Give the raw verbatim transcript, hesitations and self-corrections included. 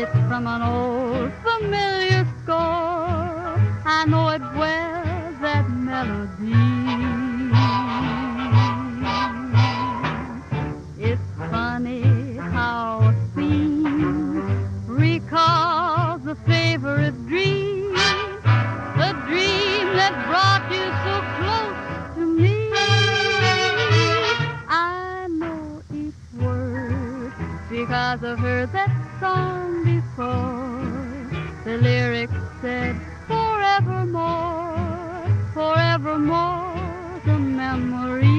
It's from an old familiar score. I know it well, that melody. It's funny how a theme recalls a favorite dream, the dream that brought you so close to me. I know each word because I've heard that song before. The lyrics said, forevermore, forevermore, the memory